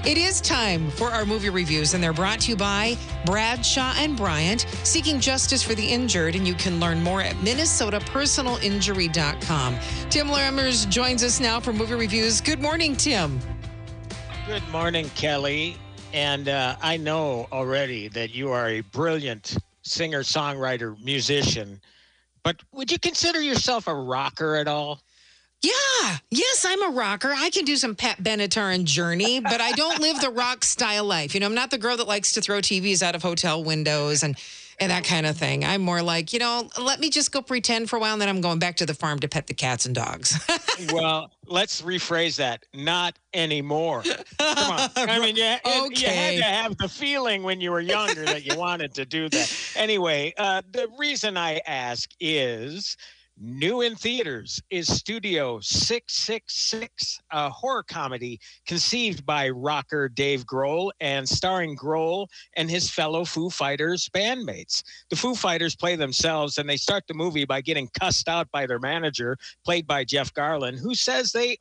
It is time for our movie reviews, and they're brought to you by Bradshaw and Bryant, seeking justice for the injured, and you can learn more at minnesotapersonalinjury.com. Tim Lammers joins us now for movie reviews. Good morning, Tim. Good morning, Kelly. And I know already that you are a brilliant singer, songwriter, musician, but would you consider yourself a rocker at all? Yeah. Yes, I'm a rocker. I can do some Pat Benatar and Journey, but I don't live the rock style life. You know, I'm not the girl that likes to throw TVs out of hotel windows and that kind of thing. I'm more like, let me just go pretend for a while, and then I'm going back to the farm to pet the cats and dogs. Well, let's rephrase that. Not anymore. Come on. I mean, you had to have the feeling when you were younger that you wanted to do that. Anyway, the reason I ask is new in theaters is Studio 666, a horror comedy conceived by rocker Dave Grohl and starring Grohl and his fellow Foo Fighters bandmates. The Foo Fighters play themselves, and they start the movie by getting cussed out by their manager, played by Jeff Garlin, who says they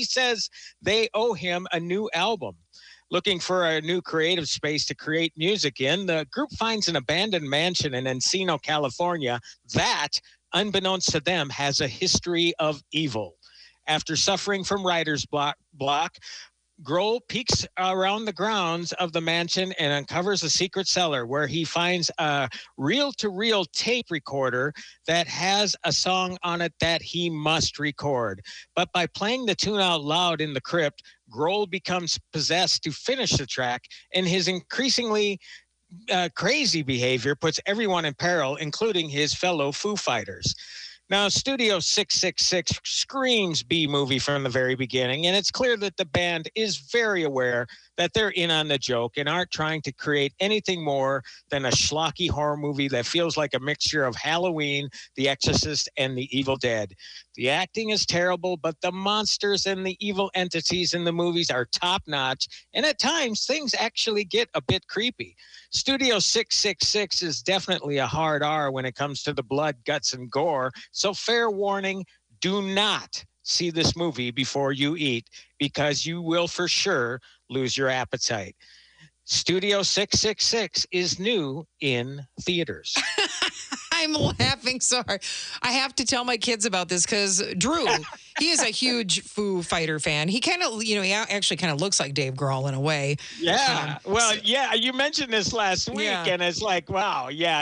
owe him a new album. Looking for a new creative space to create music in, the group finds an abandoned mansion in Encino, California that, unbeknownst to them, has a history of evil. After suffering from writer's block, Grohl peeks around the grounds of the mansion and uncovers a secret cellar where he finds a reel-to-reel tape recorder that has a song on it that he must record. But by playing the tune out loud in the crypt, Grohl becomes possessed to finish the track, and his increasingly crazy behavior puts everyone in peril, including his fellow Foo Fighters. Now, Studio 666 screams B-movie from the very beginning, and it's clear that the band is very aware that they're in on the joke and aren't trying to create anything more than a schlocky horror movie that feels like a mixture of Halloween, The Exorcist, and The Evil Dead. The acting is terrible, but the monsters and the evil entities in the movies are top-notch, and at times, things actually get a bit creepy. Studio 666 is definitely a hard R when it comes to the blood, guts, and gore, so fair warning, do not see this movie before you eat, because you will for sure lose your appetite. Studio 666 is new in theaters. I'm laughing so hard. I have to tell my kids about this because Drew, he is a huge Foo Fighter fan. He kind of, he actually kind of looks like Dave Grohl in a way. Yeah. You mentioned this last week, and it's like, wow, yeah,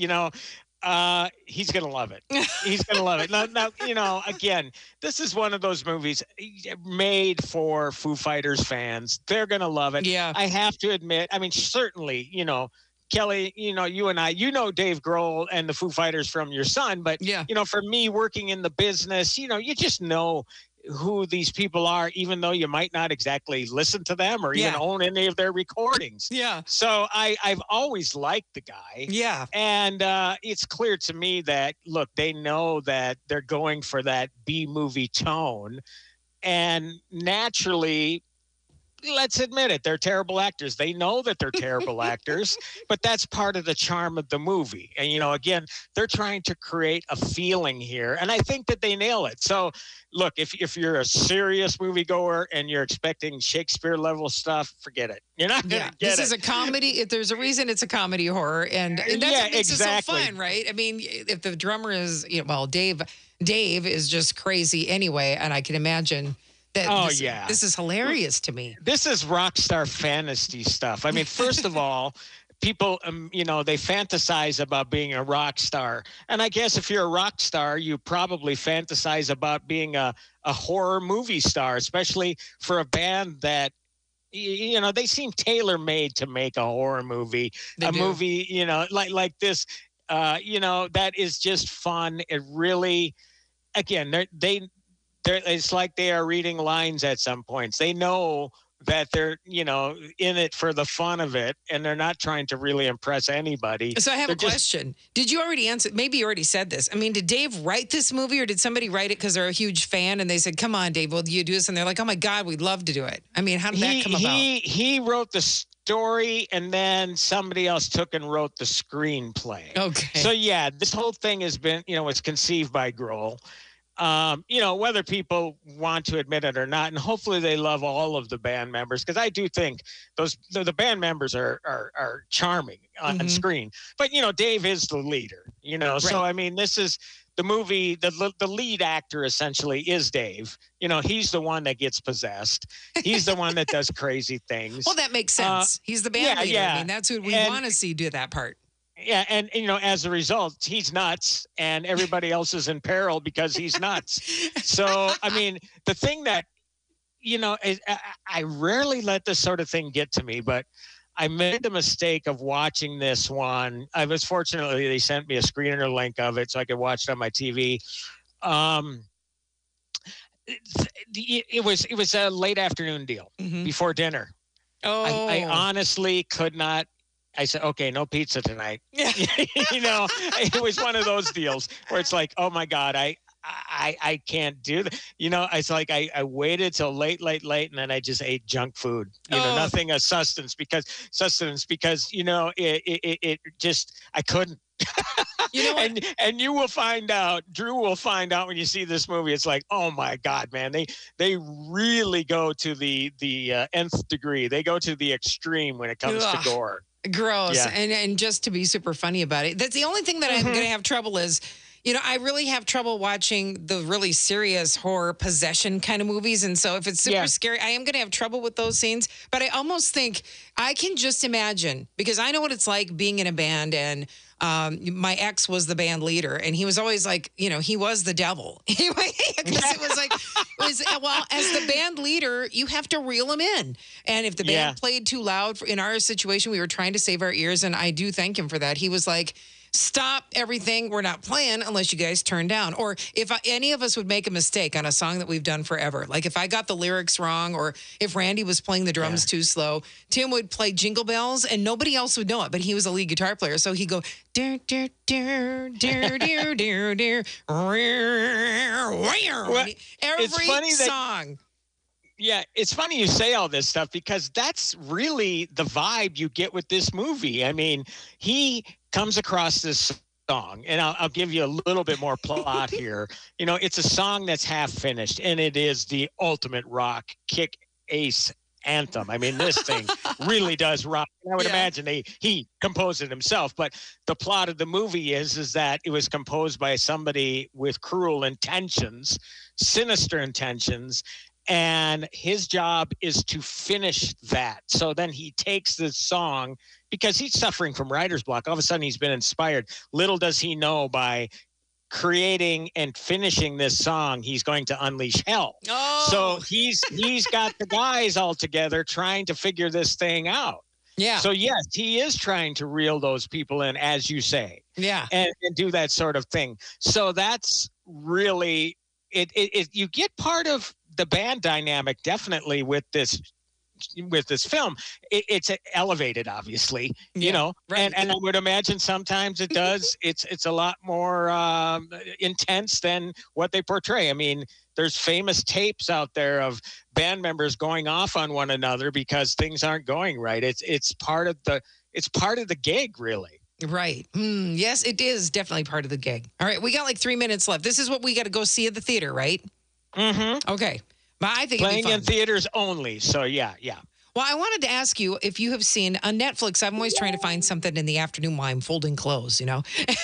he's going to love it. He's going to love it. Now, again, this is one of those movies made for Foo Fighters fans. They're going to love it. Yeah. I have to admit, I mean, certainly, Kelly, you and I, Dave Grohl and the Foo Fighters from your son, but, for me working in the business, you just know who these people are, even though you might not exactly listen to them or even own any of their recordings. Yeah. So I've always liked the guy. Yeah. And it's clear to me that, look, they know that they're going for that B-movie tone. And naturally, let's admit it, they're terrible actors. They know that they're terrible actors, but that's part of the charm of the movie. And, again, they're trying to create a feeling here, and I think that they nail it. So, look, if you're a serious moviegoer and you're expecting Shakespeare-level stuff, forget it. You're not going to get it. This is a comedy. There's a reason it's a comedy horror, and that's what makes it so fun, right? I mean, if the drummer is, Dave is just crazy anyway, and I can imagine this is hilarious to me. This is rock star fantasy stuff. I mean, first of all, people, they fantasize about being a rock star. And I guess if you're a rock star, you probably fantasize about being a horror movie star, especially for a band that, they seem tailor-made to make a horror movie. Movie, like this, that is just fun. It really, again, it's like they are reading lines at some points. They know that they're, in it for the fun of it, and they're not trying to really impress anybody. So I have a question. Did you already answer? Maybe you already said this. I mean, did Dave write this movie, or did somebody write it because they're a huge fan and they said, come on, Dave, will you do this? And they're like, oh my God, we'd love to do it. I mean, how did that come about? He wrote the story, and then somebody else took and wrote the screenplay. Okay. So this whole thing has been, was conceived by Grohl. whether people want to admit it or not, and hopefully they love all of the band members, because I do think the band members are charming on screen. But Dave is the leader. Right. So I mean, this is the movie. The lead actor essentially is Dave. He's the one that gets possessed. He's the one that does crazy things. Well, that makes sense. He's the band leader. Yeah. I mean, that's who we want to see do that part. Yeah, and as a result, he's nuts, and everybody else is in peril because he's nuts. So, I mean, the thing that I rarely let this sort of thing get to me, but I made the mistake of watching this one. I was fortunately they sent me a screener link of it so I could watch it on my TV. It was a late afternoon deal before dinner. Oh, I honestly could not. I said, okay, no pizza tonight. Yeah. It was one of those deals where it's like, oh my God, I can't do that. It's like I waited till late, and then I just ate junk food. Nothing of sustenance because it just I couldn't. And you will find out, Drew will find out when you see this movie. It's like, oh my God, man, they really go to the nth degree. They go to the extreme when it comes to gore. Gross. Yeah. And just to be super funny about it, that's the only thing that I'm going to have trouble is, I really have trouble watching the really serious horror possession kind of movies. And so if it's super scary, I am going to have trouble with those scenes. But I almost think I can just imagine, because I know what it's like being in a band, and my ex was the band leader, and he was always like, he was the devil. Because it was like, as the band leader, you have to reel him in. And if the band played too loud, in our situation, we were trying to save our ears, and I do thank him for that. He was like, stop everything. We're not playing unless you guys turn down. Or if any of us would make a mistake on a song that we've done forever, like if I got the lyrics wrong, or if Randy was playing the drums too slow, Tim would play Jingle Bells and nobody else would know it, but he was a lead guitar player. So he'd go, dear, dear, dear, dear, dear, dear, dear, every song. Yeah, it's funny you say all this stuff, because that's really the vibe you get with this movie. I mean, he comes across this song, and I'll give you a little bit more plot here. It's a song that's half finished, and it is the ultimate rock kick ace anthem. I mean, this thing really does rock. I would imagine he composed it himself, but the plot of the movie is that it was composed by somebody with cruel intentions, sinister intentions, and his job is to finish that. So then he takes this song, because he's suffering from writer's block. All of a sudden he's been inspired. Little does he know, by creating and finishing this song, he's going to unleash hell. Oh. So he's got the guys all together trying to figure this thing out. Yeah. So yes, he is trying to reel those people in, as you say. Yeah. And do that sort of thing. So that's really it. You get part of the band dynamic definitely with this film. It's elevated, obviously, right. And I would imagine sometimes it does. It's a lot more intense than what they portray. I mean, there's famous tapes out there of band members going off on one another because things aren't going right. It's part of the gig, really. Right. Yes, it is definitely part of the gig. All right, we got like 3 minutes left. This is what we got to go see at the theater, right? Mm-hmm. Okay. But I think playing in theaters only. So yeah. Well, I wanted to ask you if you have seen on Netflix. I'm always trying to find something in the afternoon while I'm folding clothes, And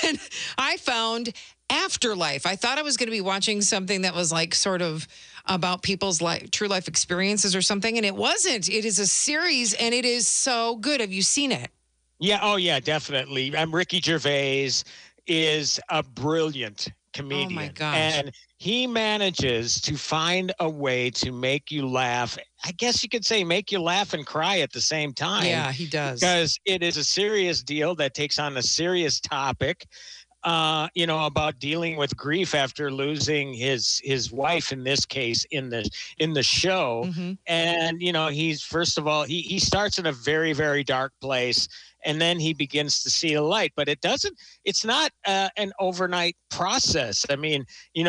I found Afterlife. I thought I was going to be watching something that was like sort of about people's true life experiences or something, and it wasn't. It is a series, and it is so good. Have you seen it? Yeah. Oh, yeah, definitely. Ricky Gervais is a brilliant comedian. Oh my gosh. And he manages to find a way to make you laugh. I guess you could say make you laugh and cry at the same time. Yeah, he does. Because it is a serious deal that takes on a serious topic, about dealing with grief after losing his wife, in this case, in the show. Mm-hmm. And, he's, first of all, he starts in a very, very dark place, and then he begins to see a light. But it's not an overnight process. I mean,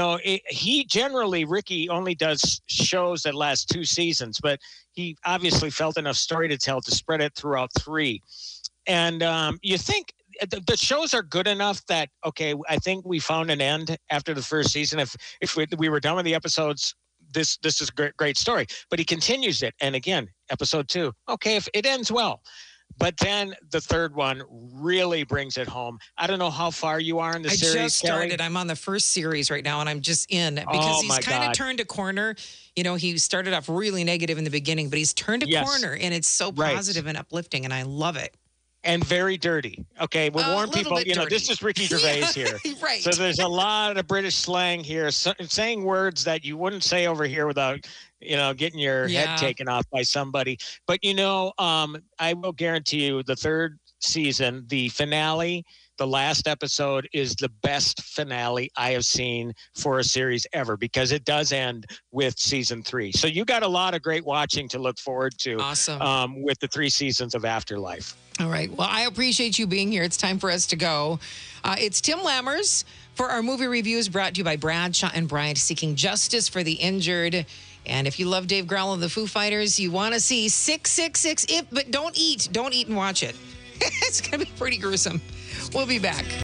Ricky only does shows that last 2 seasons, but he obviously felt enough story to tell to spread it throughout 3. And you think the shows are good enough that, okay, I think we found an end after the first season. If we were done with the episodes, this is a great story. But he continues it. And again, episode 2, okay, if it ends well. But then the third one really brings it home. I don't know how far you are in the series. I just started. Kelly. I'm on the first series right now, and I'm just in because he's kind of turned a corner. You know, he started off really negative in the beginning, but he's turned a corner, and it's so positive and uplifting, and I love it. And very dirty. Okay, we'll warn people, this is Ricky Gervais here. Right. So there's a lot of British slang here, saying words that you wouldn't say over here without, getting your head taken off by somebody. But, I will guarantee you the third season, the finale, the last episode is the best finale I have seen for a series ever because it does end with season 3. So you got a lot of great watching to look forward to. Awesome. With the 3 seasons of Afterlife. All right. Well, I appreciate you being here. It's time for us to go. It's Tim Lammers for our movie reviews brought to you by Bradshaw and Bryant, seeking justice for the injured. And if you love Dave Grohl of the Foo Fighters, you want to see 666, but don't eat and watch it. It's going to be pretty gruesome. We'll be back.